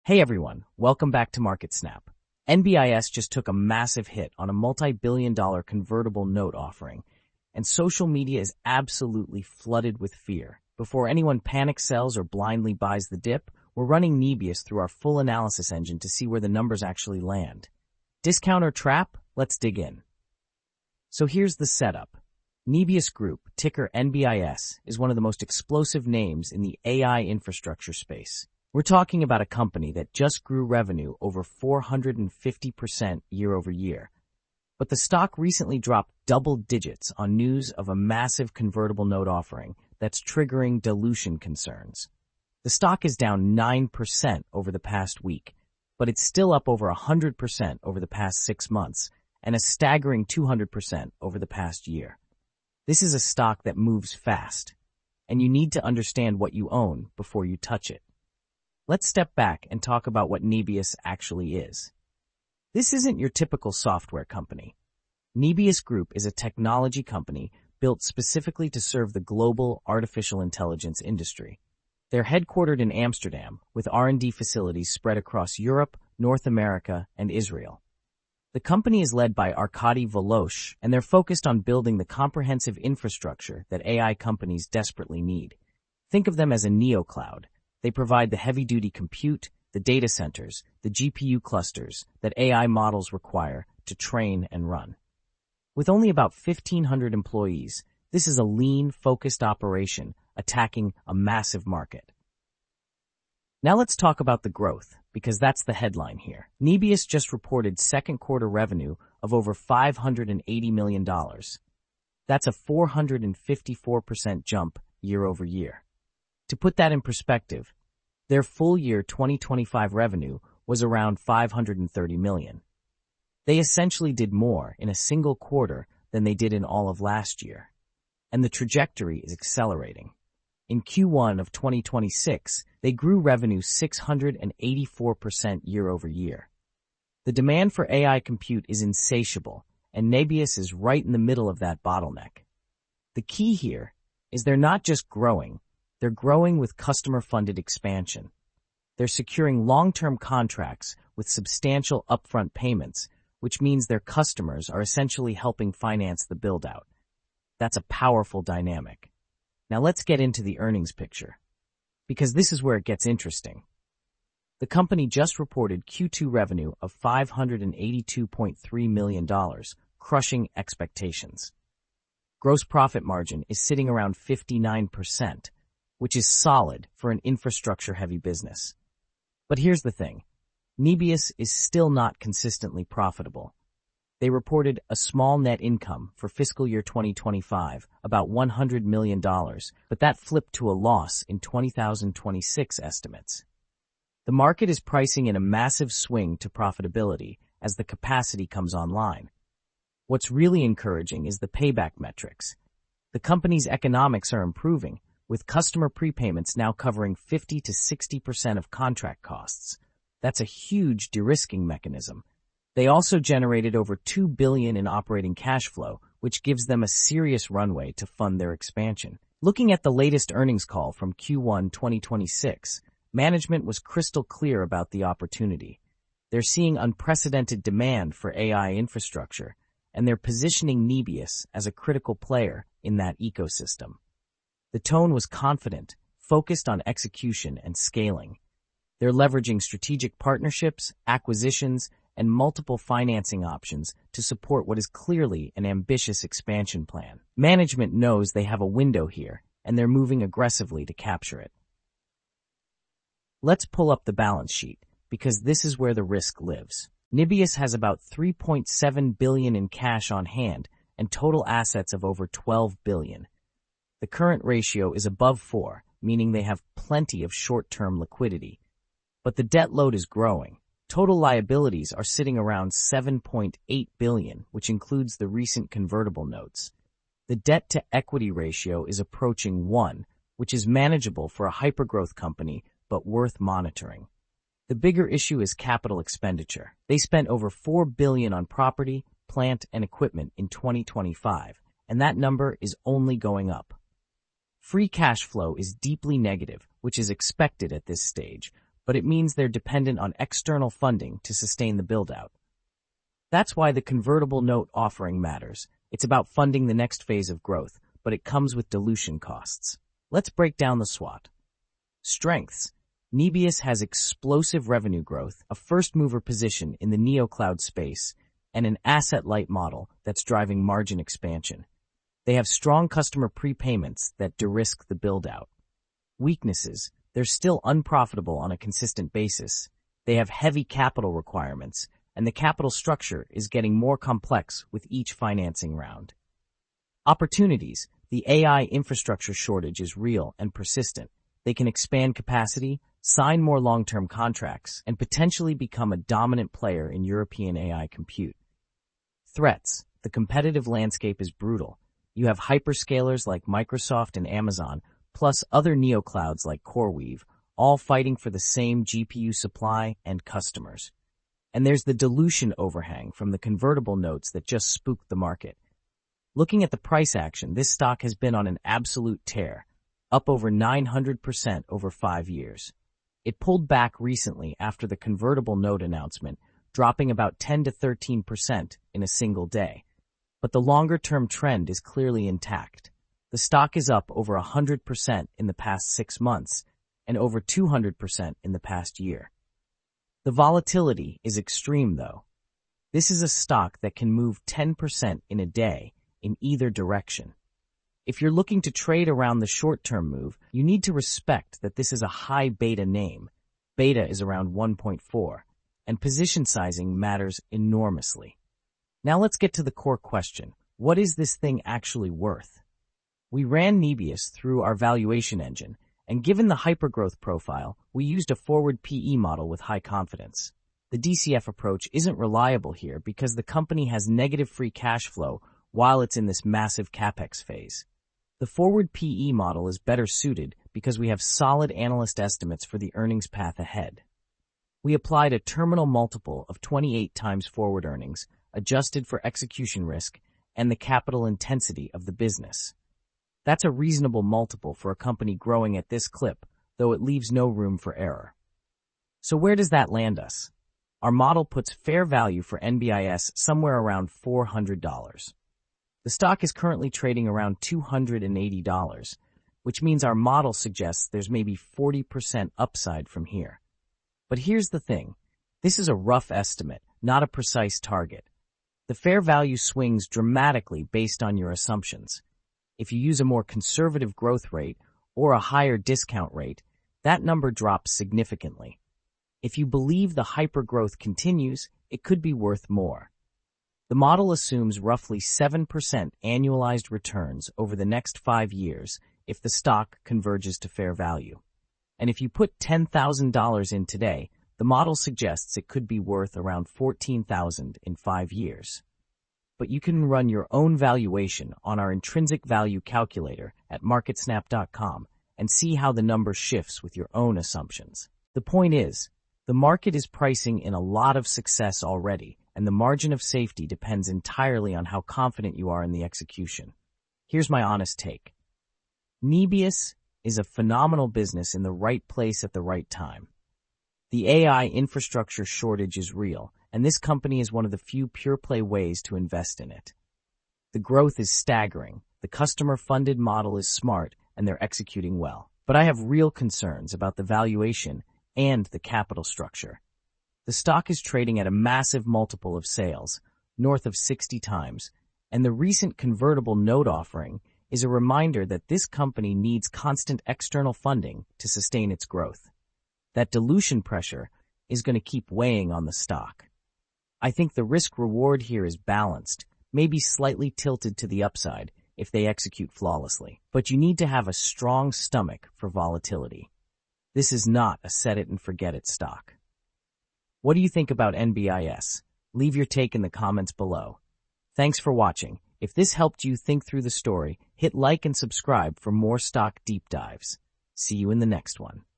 Hey everyone, welcome back to MarketSnap. NBIS just took a massive hit on a multi-billion-dollar convertible note offering, and social media is absolutely flooded with fear. Before anyone panic sells or blindly buys the dip, we're running Nebius through our full analysis engine to see where the numbers actually land. Discount or trap? Let's dig in. So here's the setup. Nebius Group, ticker NBIS, is one of the most explosive names in the AI infrastructure space. We're talking about a company that just grew revenue over 450% year over year. But the stock recently dropped double digits on news of a massive convertible note offering that's triggering dilution concerns. The stock is down 9% over the past week, but it's still up over 100% over the past 6 months and a staggering 200% over the past year. This is a stock that moves fast, and you need to understand what you own before you touch it. Let's step back and talk about what Nebius actually is. This isn't your typical software company. Nebius Group is a technology company built specifically to serve the global artificial intelligence industry. They're headquartered in Amsterdam, with R&D facilities spread across Europe, North America, and Israel. The company is led by Arkady Voloshin, and they're focused on building the comprehensive infrastructure that AI companies desperately need. Think of them as a neocloud. They provide the heavy-duty compute, the data centers, the GPU clusters that AI models require to train and run. With only about 1,500 employees, this is a lean, focused operation attacking a massive market. Now let's talk about the growth, because that's the headline here. Nebius just reported second quarter revenue of over $580 million. That's a 454% jump year over year. To put that in perspective, their full year 2025 revenue was around $530 million. They essentially did more in a single quarter than they did in all of last year. And the trajectory is accelerating. In Q1 of 2026, they grew revenue 684% year over year. The demand for AI compute is insatiable, and Nebius is right in the middle of that bottleneck. The key here is they're not just growing, they're growing with customer-funded expansion. They're securing long-term contracts with substantial upfront payments, which means their customers are essentially helping finance the build-out. That's a powerful dynamic. Now let's get into the earnings picture, because this is where it gets interesting. The company just reported Q2 revenue of $582.3 million, crushing expectations. Gross profit margin is sitting around 59%, which is solid for an infrastructure-heavy business. But here's the thing. Nebius is still not consistently profitable. They reported a small net income for fiscal year 2025, about $100 million, but that flipped to a loss in 2026 estimates. The market is pricing in a massive swing to profitability as the capacity comes online. What's really encouraging is the payback metrics. The company's economics are improving, with customer prepayments now covering 50 to 60% of contract costs. That's a huge de-risking mechanism. They also generated over $2 billion in operating cash flow, which gives them a serious runway to fund their expansion. Looking at the latest earnings call from Q1 2026, management was crystal clear about the opportunity. They're seeing unprecedented demand for AI infrastructure, and they're positioning Nebius as a critical player in that ecosystem. The tone was confident, focused on execution and scaling. They're leveraging strategic partnerships, acquisitions, and multiple financing options to support what is clearly an ambitious expansion plan. Management knows they have a window here, and they're moving aggressively to capture it. Let's pull up the balance sheet, because this is where the risk lives. Nebius has about $3.7 billion in cash on hand and total assets of over $12 billion. The current ratio is above 4, meaning they have plenty of short-term liquidity. But the debt load is growing. Total liabilities are sitting around $7.8 billion, which includes the recent convertible notes. The debt-to-equity ratio is approaching 1, which is manageable for a hypergrowth company, but worth monitoring. The bigger issue is capital expenditure. They spent over $4 billion on property, plant, and equipment in 2025, and that number is only going up. Free cash flow is deeply negative, which is expected at this stage, but it means they're dependent on external funding to sustain the build-out. That's why the convertible note offering matters. It's about funding the next phase of growth, but it comes with dilution costs. Let's break down the SWOT. Strengths. Nebius has explosive revenue growth, a first-mover position in the neocloud space, and an asset-light model that's driving margin expansion. They have strong customer prepayments that de-risk the build-out. Weaknesses. They're still unprofitable on a consistent basis. They have heavy capital requirements, and the capital structure is getting more complex with each financing round. Opportunities. The AI infrastructure shortage is real and persistent. They can expand capacity, sign more long-term contracts, and potentially become a dominant player in European AI compute. Threats. The competitive landscape is brutal. You have hyperscalers like Microsoft and Amazon, plus other neoclouds like CoreWeave, all fighting for the same GPU supply and customers. And there's the dilution overhang from the convertible notes that just spooked the market. Looking at the price action, this stock has been on an absolute tear, up over 900% over 5 years. It pulled back recently after the convertible note announcement, dropping about 10 to 13% in a single day. But the longer-term trend is clearly intact. The stock is up over 100% in the past 6 months and over 200% in the past year. The volatility is extreme, though. This is a stock that can move 10% in a day in either direction. If you're looking to trade around the short-term move, you need to respect that this is a high beta name. Beta is around 1.4, and position sizing matters enormously. Now let's get to the core question. What is this thing actually worth? We ran Nebius through our valuation engine, and given the hypergrowth profile, we used a forward PE model with high confidence. The DCF approach isn't reliable here because the company has negative free cash flow while it's in this massive capex phase. The forward PE model is better suited because we have solid analyst estimates for the earnings path ahead. We applied a terminal multiple of 28 times forward earnings, adjusted for execution risk and the capital intensity of the business. That's a reasonable multiple for a company growing at this clip, though it leaves no room for error. So where does that land us? Our model puts fair value for NBIS somewhere around $400. The stock is currently trading around $280, which means our model suggests there's maybe 40% upside from here. But here's the thing. This is a rough estimate, not a precise target. The fair value swings dramatically based on your assumptions. If you use a more conservative growth rate or a higher discount rate, that number drops significantly. If you believe the hypergrowth continues, it could be worth more. The model assumes roughly 7% annualized returns over the next 5 years if the stock converges to fair value. And if you put $10,000 in today, the model suggests it could be worth around $14,000 in 5 years. But you can run your own valuation on our intrinsic value calculator at marketsnap.com and see how the number shifts with your own assumptions. The point is, the market is pricing in a lot of success already, and the margin of safety depends entirely on how confident you are in the execution. Here's my honest take. Nebius is a phenomenal business in the right place at the right time. The AI infrastructure shortage is real, and this company is one of the few pure-play ways to invest in it. The growth is staggering, the customer-funded model is smart, and they're executing well. But I have real concerns about the valuation and the capital structure. The stock is trading at a massive multiple of sales, north of 60 times, and the recent convertible note offering is a reminder that this company needs constant external funding to sustain its growth. That dilution pressure is going to keep weighing on the stock. I think the risk-reward here is balanced, maybe slightly tilted to the upside if they execute flawlessly. But you need to have a strong stomach for volatility. This is not a set-it-and-forget-it stock. What do you think about NBIS? Leave your take in the comments below. Thanks for watching. If this helped you think through the story, hit like and subscribe for more stock deep dives. See you in the next one.